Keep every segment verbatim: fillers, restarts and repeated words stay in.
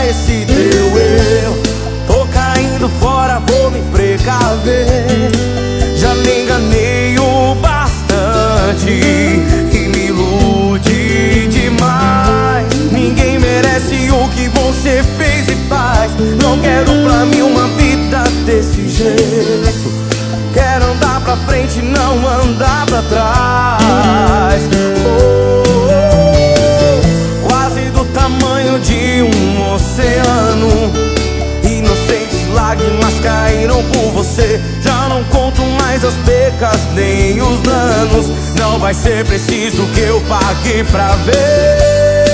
esse teu eu. Tô caindo fora, vou me precaver. Já me enganei o bastante e me iludi demais. Ninguém merece o que você fez e faz. Não quero pra mim uma vida desse jeito. Quero andar pra frente, não andar pra trás. Oh, oh, quase do tamanho de um oceano. Inocentes lágrimas caíram por você. Já não conto mais as percas nem os danos. Não vai ser preciso que eu pague pra ver.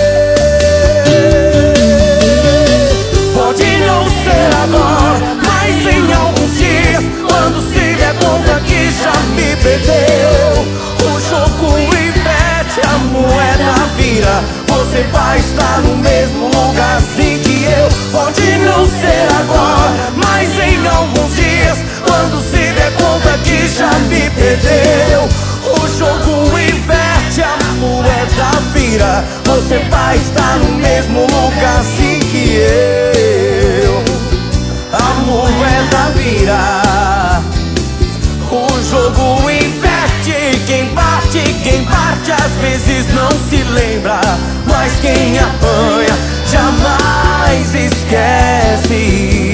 Pode não ser agora, mas em alguns dias, quando se der conta que já me perdeu, o jogo inverte, a moeda vira. Você vai estar no mesmo lugar assim que eu. Pode não ser agora, mas em alguns dias, quando se der conta que já me perdeu, o jogo inverte, a moeda vira. Você vai estar no mesmo lugar assim que eu. A moeda vira, o jogo inverte. Quem bate, quem parte às vezes não se lembra, mas quem apanha jamais esquece.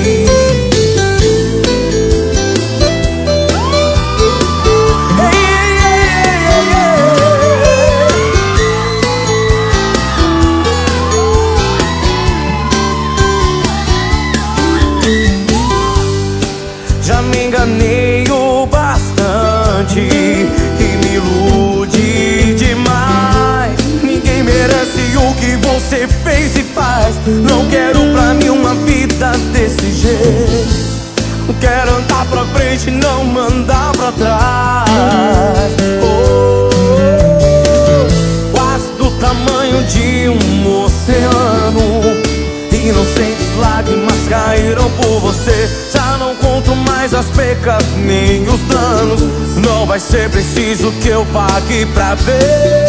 Já me enganei o bastante e me iludi demais. Ninguém merece o que você fez e faz. Não quero pra mim uma vida desse jeito. Quero andar pra frente, não andar pra trás. Oh, quase do tamanho de um oceano. Inocentes lágrimas caíram por você. Já não conto mais as percas nem os danos. Não vai ser preciso que eu pague pra ver.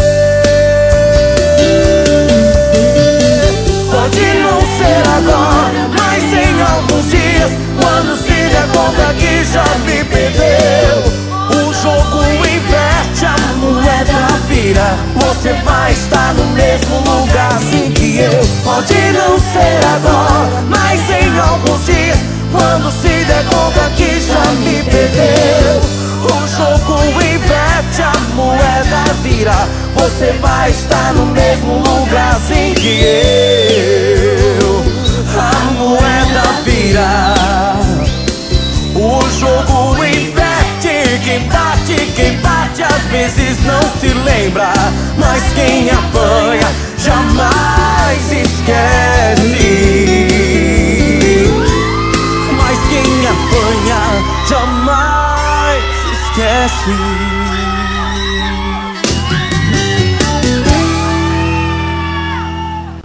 Pode não ser agora, mas em alguns dias, quando se der conta que já me perdeu, o jogo inverte, a moeda vira. Você vai estar no mesmo lugar assim que eu. Pode não ser agora, mas em alguns dias, quando se der conta que já me perdeu, o jogo inverte, a moeda vira. Você vai estar no mesmo lugar assim que eu.